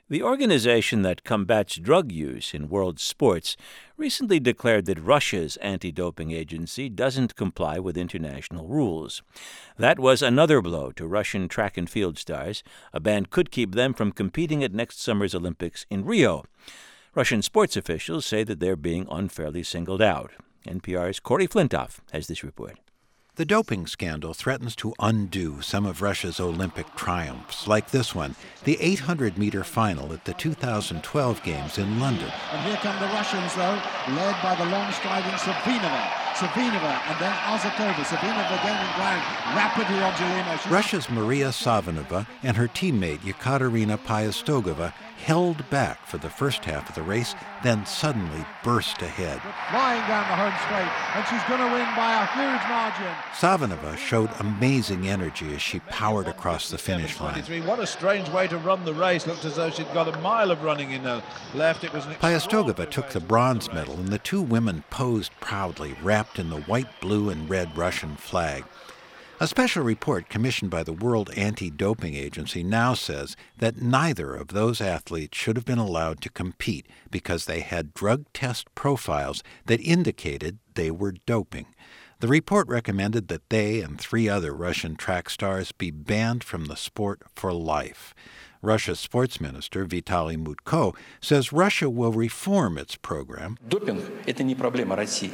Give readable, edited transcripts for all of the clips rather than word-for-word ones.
The organization that combats drug use in world sports recently declared that Russia's anti-doping agency doesn't comply with international rules. That was another blow to Russian track and field stars. A ban could keep them from competing at next summer's Olympics in Rio. Russian sports officials say that they're being unfairly singled out. NPR's Corey Flintoff has this report. The doping scandal threatens to undo some of Russia's Olympic triumphs, like this one, the 800-meter final at the 2012 Games in London. And here come the Russians, though, led by the long-striding Savinova, and then Ozakova. Savinova gaining ground rapidly on Jelena. Russia's Maria Savinova and her teammate Yekaterina Pyastogova held back for the first half of the race, then suddenly burst ahead. Flying down the home straight, and she's going to win by a huge margin. Savinova showed amazing energy as she powered across the finish line. What a strange way to run the race. Looked as though she'd got a mile of running in her left. It was Pyastogova took the bronze medal, and the two women posed proudly, wrapped in the white, blue, and red Russian flag. A special report commissioned by the World Anti-Doping Agency now says that neither of those athletes should have been allowed to compete because they had drug test profiles that indicated they were doping. The report recommended that they and 3 other Russian track stars be banned from the sport for life. Russia's sports minister, Vitaly Mutko, says Russia will reform its program. Допинг – это не проблема России.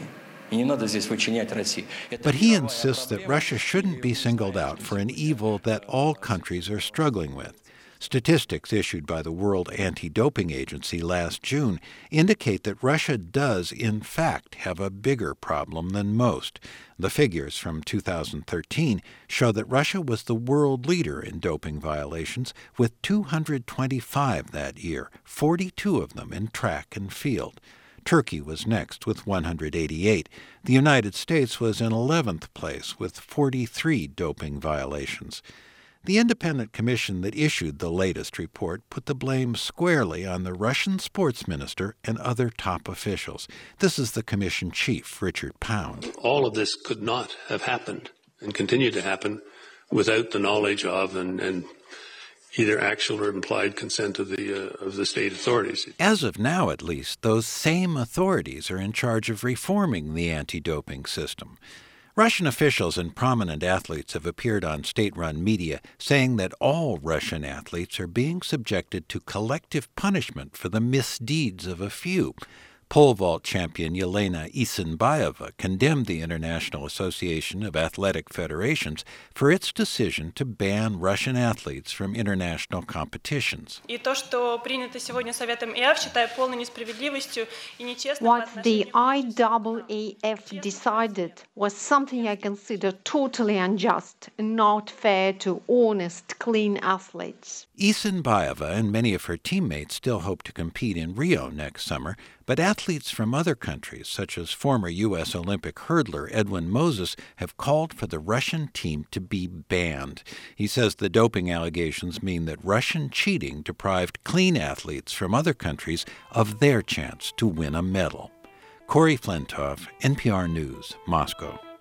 But he insists that Russia shouldn't be singled out for an evil that all countries are struggling with. Statistics issued by the World Anti-Doping Agency last June indicate that Russia does, in fact, have a bigger problem than most. The figures from 2013 show that Russia was the world leader in doping violations, with 225 that year, 42 of them in track and field. Turkey was next with 188. The United States was in 11th place with 43 doping violations. The independent commission that issued the latest report put the blame squarely on the Russian sports minister and other top officials. This is the commission chief, Richard Pound. All of this could not have happened and continue to happen without the knowledge of and either actual or implied consent of the state authorities. As of now, at least, those same authorities are in charge of reforming the anti-doping system. Russian officials and prominent athletes have appeared on state-run media saying that all Russian athletes are being subjected to collective punishment for the misdeeds of a few. Pole vault champion Yelena Isinbayeva condemned the International Association of Athletic Federations for its decision to ban Russian athletes from international competitions. What the IAAF decided was something I consider totally unjust and not fair to honest, clean athletes. Isinbayeva and many of her teammates still hope to compete in Rio next summer, but athletes from other countries, such as former U.S. Olympic hurdler Edwin Moses, have called for the Russian team to be banned. He says the doping allegations mean that Russian cheating deprived clean athletes from other countries of their chance to win a medal. Corey Flintoff, NPR News, Moscow.